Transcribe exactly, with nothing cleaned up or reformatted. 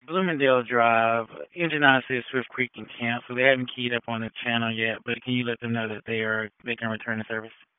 Bloomingdale Drive, engine nine says Swift Creek can cancel. They haven't keyed up on the channel yet, but can you let them know that they are they can return the service?